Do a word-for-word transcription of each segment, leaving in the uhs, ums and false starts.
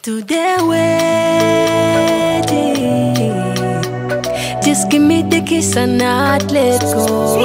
To their wedding, just give me the kiss and not let go.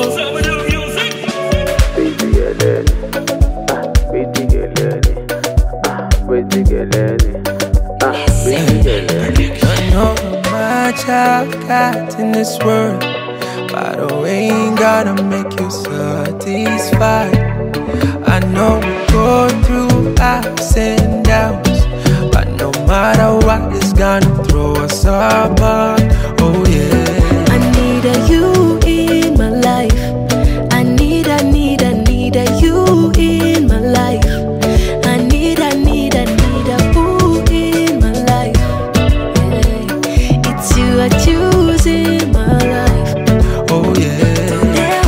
Baby, Eleni, ah, baby, Eleni, ah, baby, Eleni, ah, baby, Eleni. I know how much I've got in this world, but I ain't gotta make you satisfied. I know we go through ups and downs, but no matter what, it's gonna throw us apart. Oh yeah, I need a you in my life. I need, I need, I need a you in my life. I need, I need, I need a boo in my life. Yeah. It's you I choose in my life. oh yeah. Their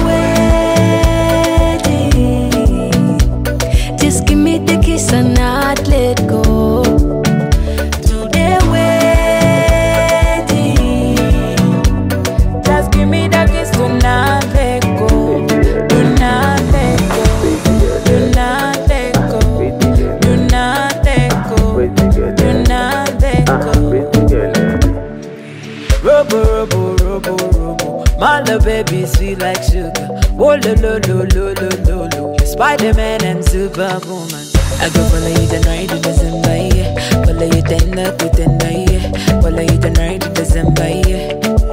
wedding, just give me the kiss and not let go. To their wedding, just give me the kiss, do not let go. Do not let go. Do not let go. Do not let go. Do not let go. Robo, robo, robo, robo. My love baby sweet like sugar. Whoa, lo, lo, lo, lo, lo, lo, lo. You're Spider-Man and Superwoman. I go follow you the night to December, yeah. Follow you tender to tender, yeah. Follow you the night to December, yeah.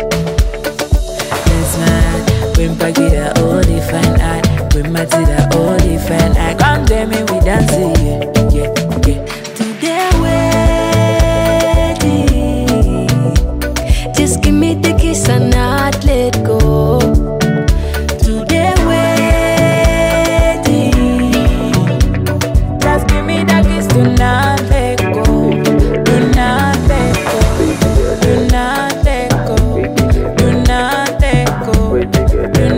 Yes, man. Bring back it a all the fine art. Bring my to the all the fine art. Come tell me we dance, yeah, yeah, yeah. To their wedding, just give me the kiss and not let go. To their wedding, just give me the kiss, do not let go. Do not let go. Do not let go. Do not let go. Do